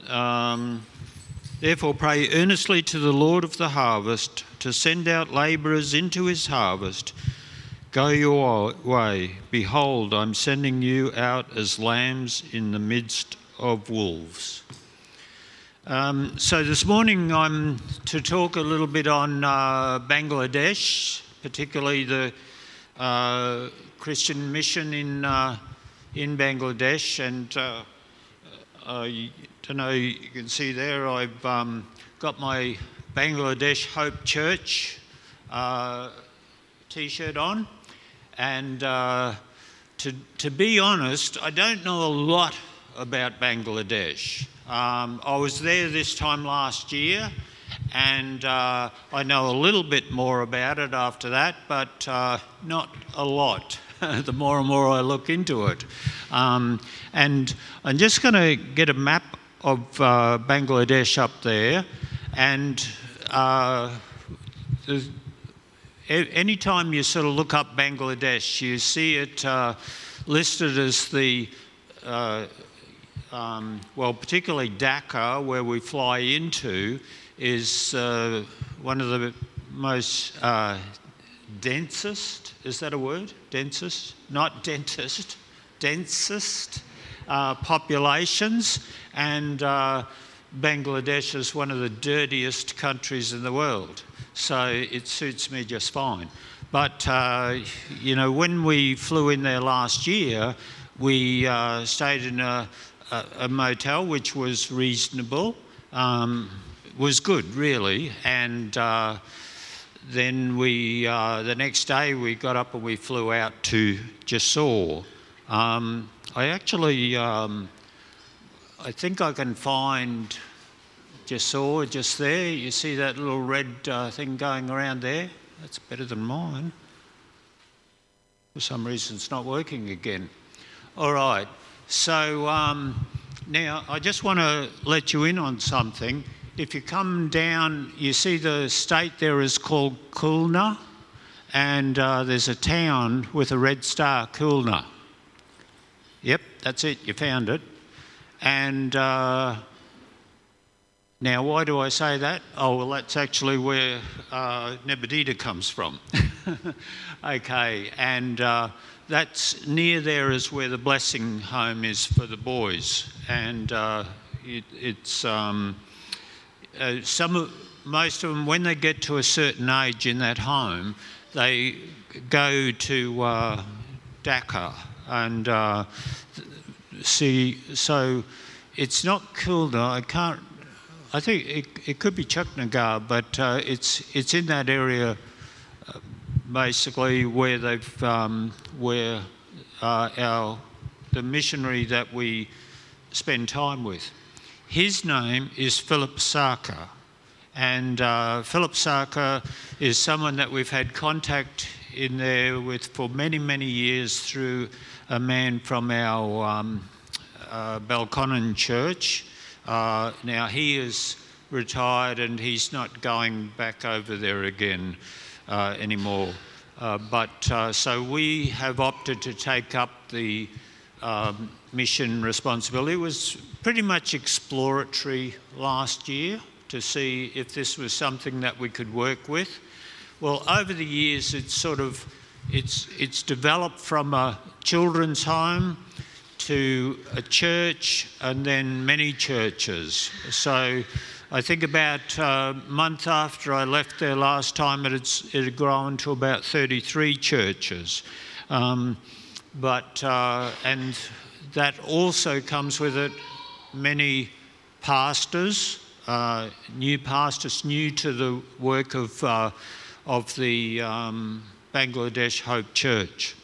Therefore pray earnestly to the Lord of the harvest to send out labourers into his harvest. Go your way. Behold, I'm sending you out as lambs in the midst of wolves. So this morning I'm to talk a little bit on Bangladesh, particularly the Christian mission in Bangladesh, and I don't know, you can see there I've got my Bangladesh Hope Church t-shirt on, and to be honest, I don't know a lot about Bangladesh. I was there this time last year, and I know a little bit more about it after that, but not a lot. The more and more I look into it. And I'm just going to get a map of Bangladesh up there, and any time you sort of look up Bangladesh, you see it listed as the, particularly Dhaka, where we fly into, is one of the most densest, is that a word? Densest? Not dentist. Densest populations, and Bangladesh is one of the dirtiest countries in the world. So it suits me just fine. But, when we flew in there last year, we stayed in a motel which was reasonable, was good really, and then we, the next day we got up and we flew out to Jessore. I actually, I think I can find Jessore just there. You see that little red thing going around there? That's better than mine. For some reason it's not working again. All right, so now I just want to let you in on something. If you come down, you see the state there is called Khulna, and there's a town with a red star, Khulna. Yep, that's it, you found it. And now why do I say that? Oh, well, that's actually where Nebadita comes from. Okay, and that's near there is where the blessing home is for the boys. And it's... most of them, when they get to a certain age in that home, they go to Dhaka and see. So it's not Khulna. I think it could be Chaknagar, but it's in that area, basically where they've the missionary that we spend time with. His name is Philip Sarkar, and Philip Sarkar is someone that we've had contact in there with for many, many years through a man from our Belconnen church. Now he is retired and he's not going back over there again anymore. So we have opted to take up the mission responsibility. It was pretty much exploratory last year to see if this was something that we could work with. Well, over the years, it's developed from a children's home to a church and then many churches. So I think about a month after I left there last time, it had grown to about 33 churches. And that also comes with it many pastors, new to the work of the Bangladesh Hope Church.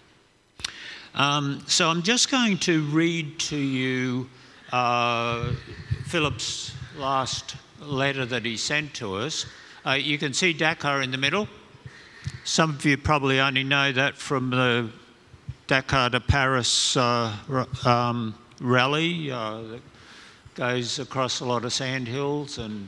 So I'm just going to read to you Philip's last letter that he sent to us. You can see Dhaka in the middle. Some of you probably only know that from the Dhaka to Paris rally that goes across a lot of sandhills and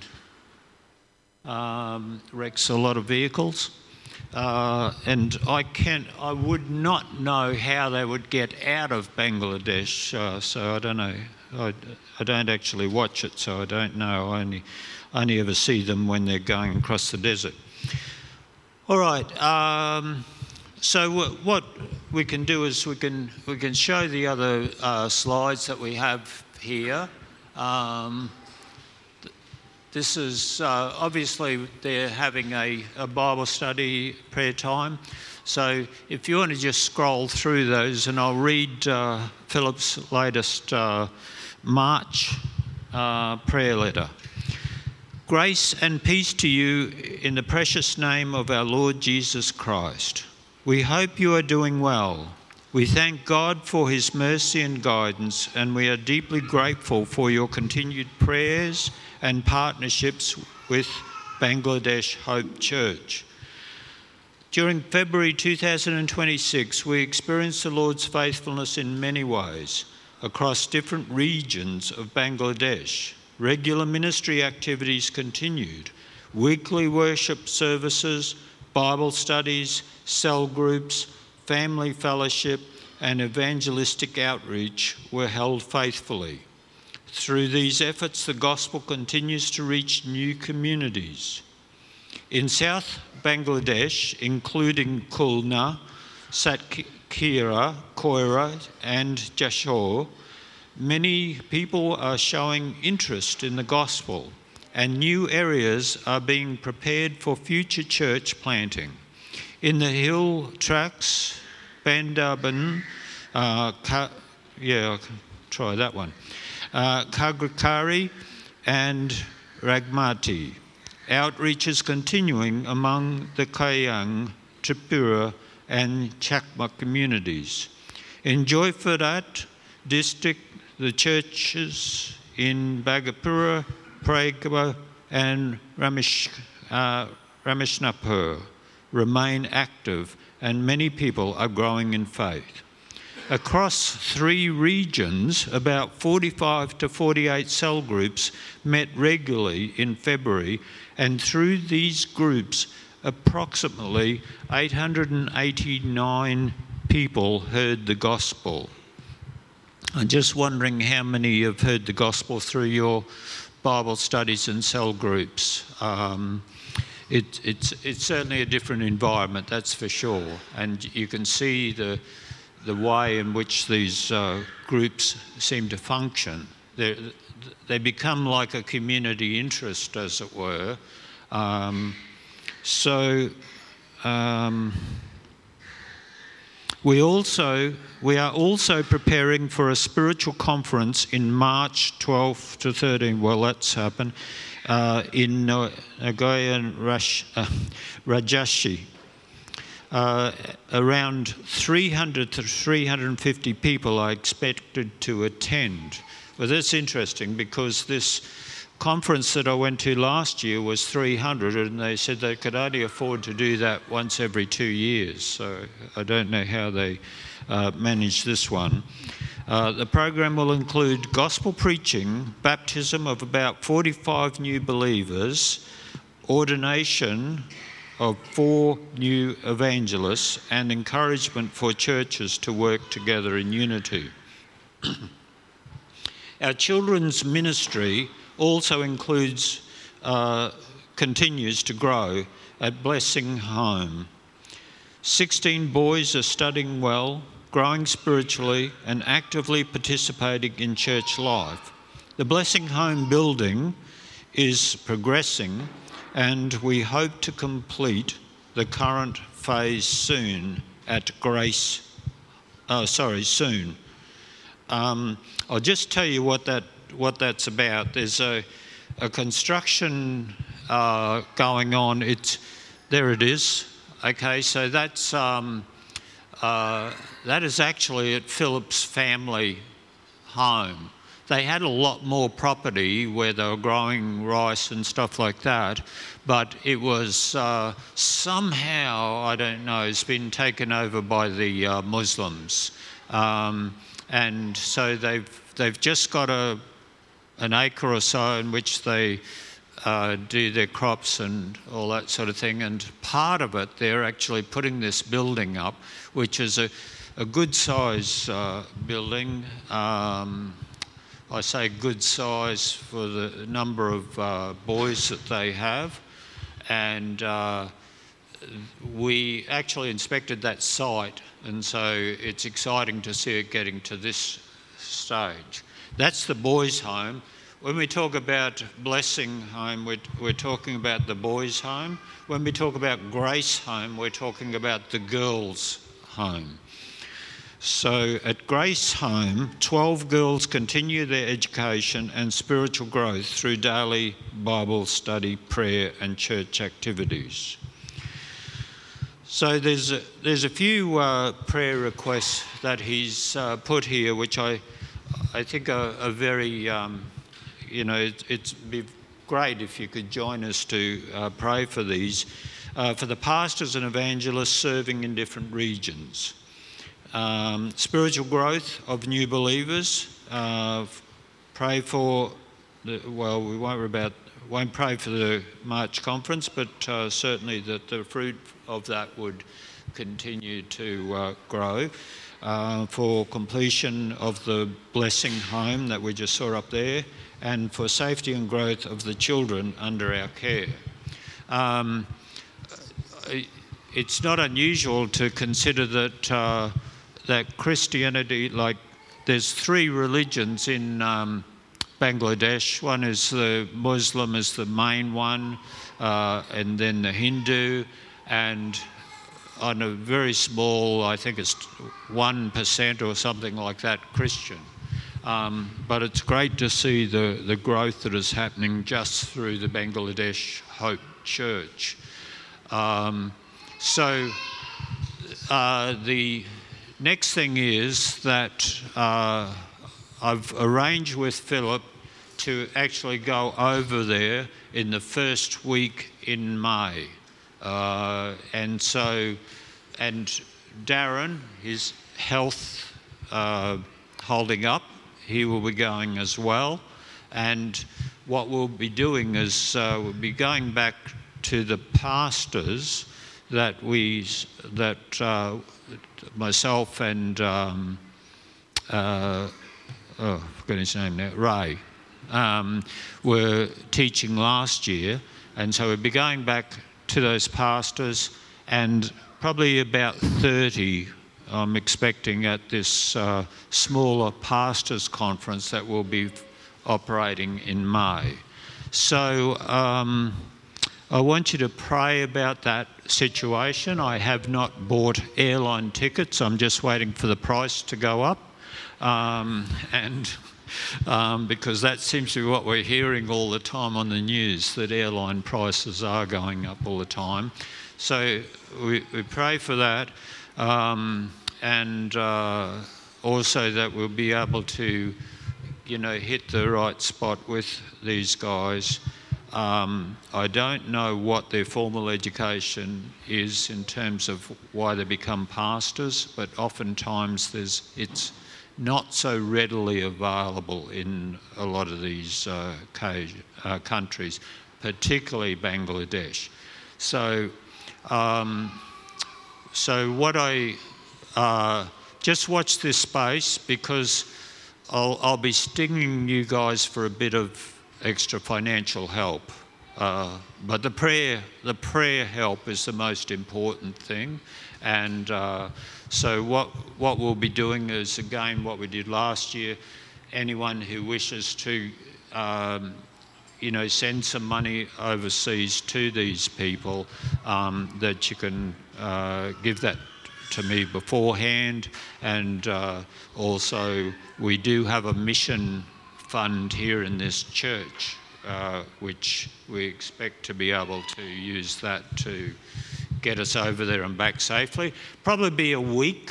wrecks a lot of vehicles. And I would not know how they would get out of Bangladesh, so I don't know I don't actually watch it, so I don't know. I only ever see them when they're going across the desert. All right. So what we can do is we can show the other slides that we have here. This is obviously they're having a Bible study prayer time. So if you want to just scroll through those, and I'll read Philip's latest March prayer letter. Grace and peace to you in the precious name of our Lord Jesus Christ. We hope you are doing well. We thank God for his mercy and guidance, and we are deeply grateful for your continued prayers and partnerships with Bangladesh Hope Church. During February 2026, we experienced the Lord's faithfulness in many ways across different regions of Bangladesh. Regular ministry activities continued. Weekly worship services, Bible studies, cell groups, family fellowship, and evangelistic outreach were held faithfully. Through these efforts, the gospel continues to reach new communities. In South Bangladesh, including Khulna, Satkira, Koira, and Jashore, many people are showing interest in the gospel, and new areas are being prepared for future church planting. In the hill tracts, Bandarban, I can try that one, Kagrakari and Ragmati. Outreach is continuing among the Kayang, Tripura and Chakma communities. In Joypharat district, the churches in Bagapura, Pragwa and Rameshnapur remain active, and many people are growing in faith. Across 3 regions, about 45 to 48 cell groups met regularly in February, and through these groups, approximately 889 people heard the gospel. I'm just wondering how many have heard the gospel through your Bible studies and cell groups. It's certainly a different environment, that's for sure, and you can see the way in which these groups seem to function. They become like a community interest, as it were. We are also preparing for a spiritual conference in March 12 to 13. Well, that's happened in Nagoya and Rajashi. Around 300 to 350 people are expected to attend. Well, that's interesting because this conference that I went to last year was 300, and they said they could only afford to do that once every 2 years. So I don't know how they managed this one. The program will include gospel preaching, baptism of about 45 new believers, ordination of 4 new evangelists, and encouragement for churches to work together in unity. Our children's ministry also continues to grow at Blessing Home. 16 boys are studying well, growing spiritually, and actively participating in church life. The Blessing Home building is progressing, and we hope to complete the current phase soon at Grace. Soon. I'll just tell you what that's about. There's a construction going on. There it is. Okay, so that is actually at Philip's family home. They had a lot more property where they were growing rice and stuff like that, but it was somehow, I don't know, it's been taken over by the Muslims. And so they've just got an acre or so in which they do their crops and all that sort of thing. And part of it, they're actually putting this building up, which is a good size building, I say good size for the number of boys that they have. And we actually inspected that site, and so it's exciting to see it getting to this stage. That's the boys' home. When we talk about Blessing Home, we're talking about the boys' home. When we talk about Grace Home, we're talking about the girls' home. So at Grace Home, 12 girls continue their education and spiritual growth through daily Bible study, prayer and church activities. So there's a few prayer requests that he's put here, which I think are very, it'd be great if you could join us to pray for these, for the pastors and evangelists serving in different regions. Spiritual growth of new believers. Pray for we won't pray for the March conference, but certainly that the fruit of that would continue to grow. For completion of the Blessing Home that we just saw up there, and for safety and growth of the children under our care. It's not unusual to consider that that Christianity, like there's 3 religions in Bangladesh. One is the Muslim is the main one, and then the Hindu, and on a very small, I think it's 1% or something like that, Christian. But it's great to see the growth that is happening just through the Bangladesh Hope Church. The next thing is that I've arranged with Philip to actually go over there in the first week in May. And Darren, his health holding up, he will be going as well. And what we'll be doing is we'll be going back to the pastors that myself and I forgot his name now, Ray, were teaching last year, and so we'll be going back to those pastors, and probably about 30 I'm expecting at this smaller pastors conference that will be operating in May. So I want you to pray about that situation. I have not bought airline tickets. I'm just waiting for the price to go up. Because that seems to be what we're hearing all the time on the news, that airline prices are going up all the time. So we pray for that, and also that we'll be able to, hit the right spot with these guys. I don't know what their formal education is in terms of why they become pastors, but oftentimes it's not so readily available in a lot of these countries, particularly Bangladesh. So what I just watch this space, because I'll be stinging you guys for a bit of extra financial help, but the prayer help is the most important thing. And so what we'll be doing is, again, what we did last year. Anyone who wishes to send some money overseas to these people, that you can give that to me beforehand. And also we do have a mission fund here in this church, which we expect to be able to use that to get us over there and back safely. Probably be a week.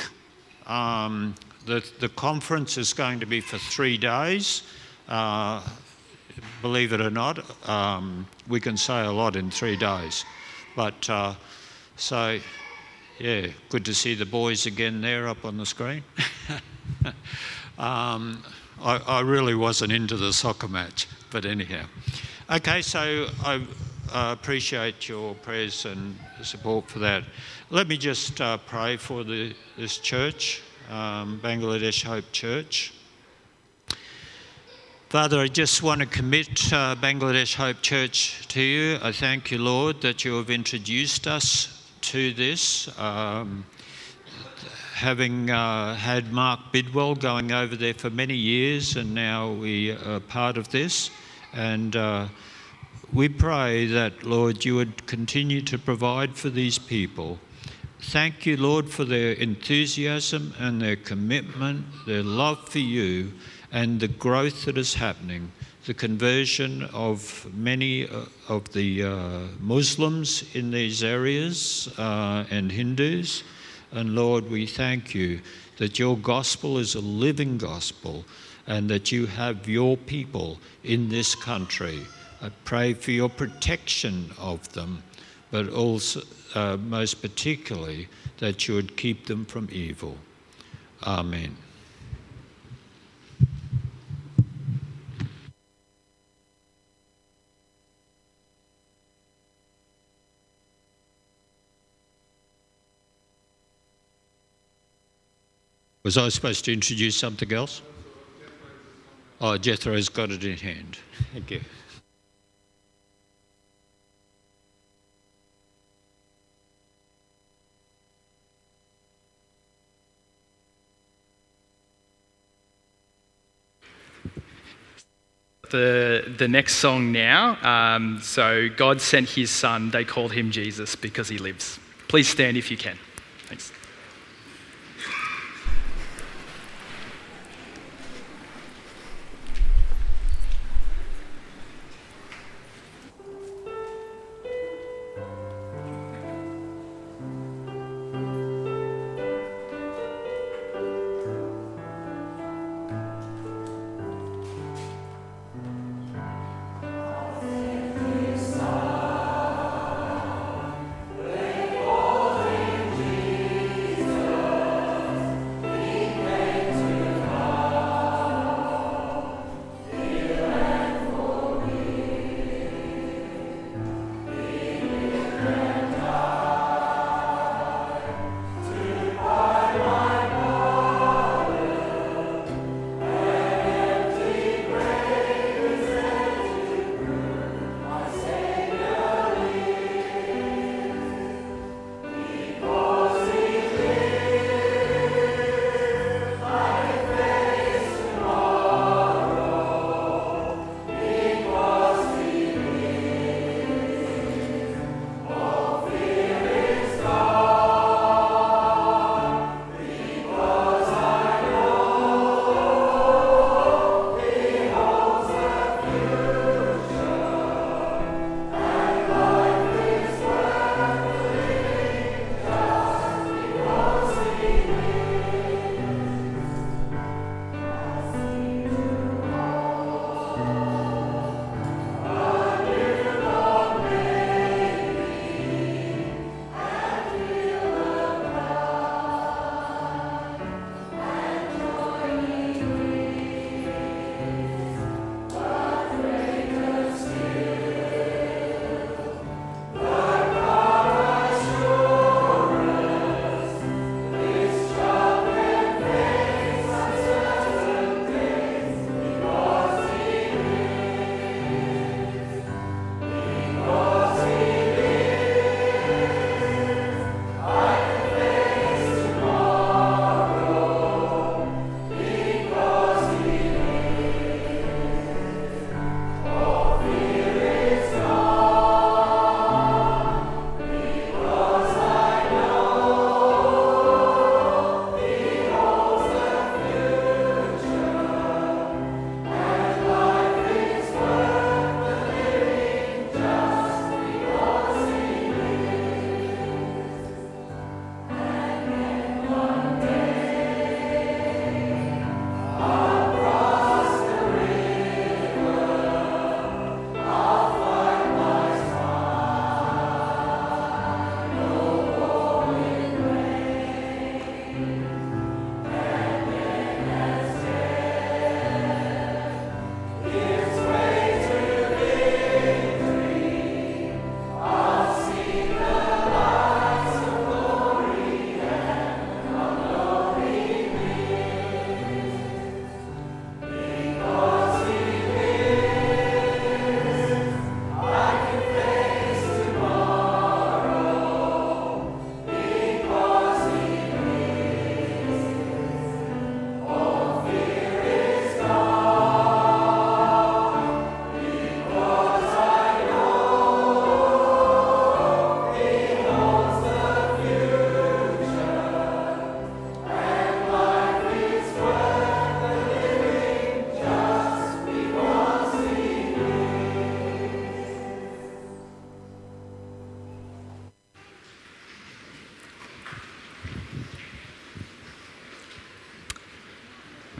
The conference is going to be for 3 days. Believe it or not, we can say a lot in 3 days. But so, yeah, good to see the boys again there up on the screen. I really wasn't into the soccer match, but anyhow. Okay, so I appreciate your prayers and support for that. Let me just pray for this church, Bangladesh Hope Church. Father, I just want to commit Bangladesh Hope Church to you. I thank you, Lord, that you have introduced us to this. Having had Mark Bidwell going over there for many years, and now we are part of this. And we pray that, Lord, you would continue to provide for these people. Thank you, Lord, for their enthusiasm and their commitment, their love for you, and the growth that is happening, the conversion of many of the Muslims in these areas and Hindus. And Lord, we thank you that your gospel is a living gospel and that you have your people in this country. I pray for your protection of them, but also most particularly that you would keep them from evil. Amen. Was I supposed to introduce something else? Oh, Jethro's got it in hand. Thank you. The next song now, so God sent his son, they called him Jesus because he lives. Please stand if you can. Thanks.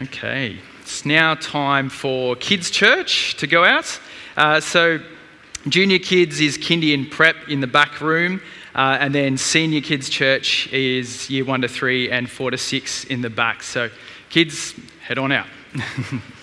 Okay, it's now time for Kids Church to go out. So Junior Kids is kindy and prep in the back room, and then Senior Kids Church is year 1 to 3 and 4 to 6 in the back. So kids, head on out.